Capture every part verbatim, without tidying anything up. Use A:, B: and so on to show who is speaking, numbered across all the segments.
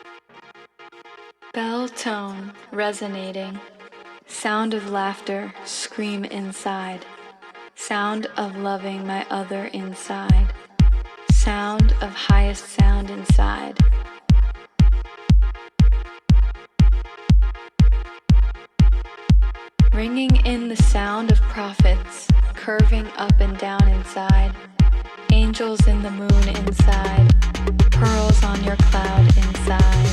A: Bell tone resonating, sound of laughter scream inside, sound of loving my other inside, sound of highest sound inside. Ringing in the sound of prophets, curving up and down inside, angels in the moon inside, pearls on your cloud inside.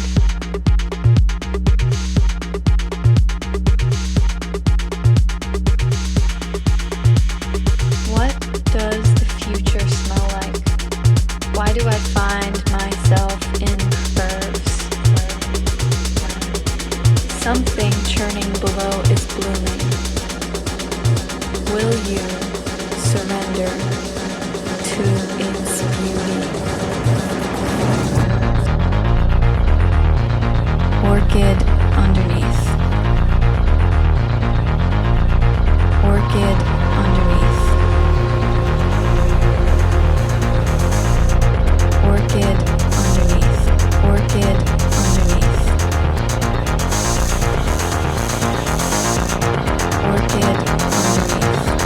A: What does the future smell like? Why do I find myself in curves? Something churning below is blooming. Will you surrender to its beauty? Orchid underneath. Orchid underneath. Orchid underneath. Orchid underneath. Orchid underneath.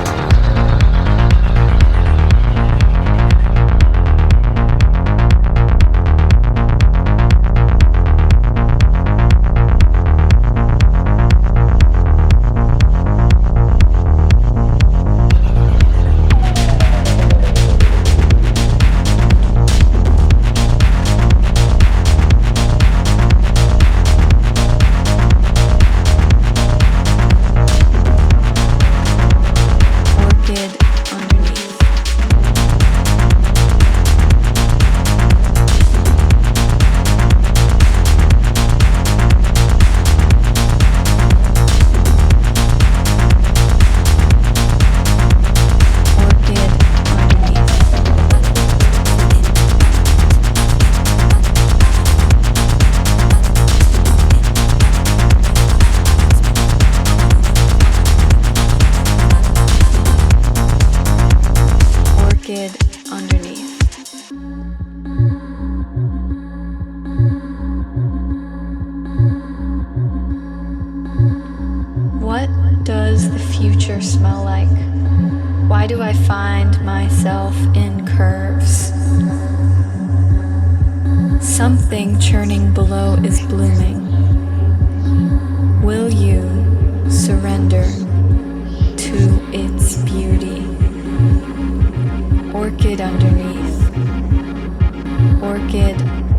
A: What does the future smell like? Why do I find myself in curves? Something churning below is blooming. Will you surrender to its beauty? Orchid underneath. Orchid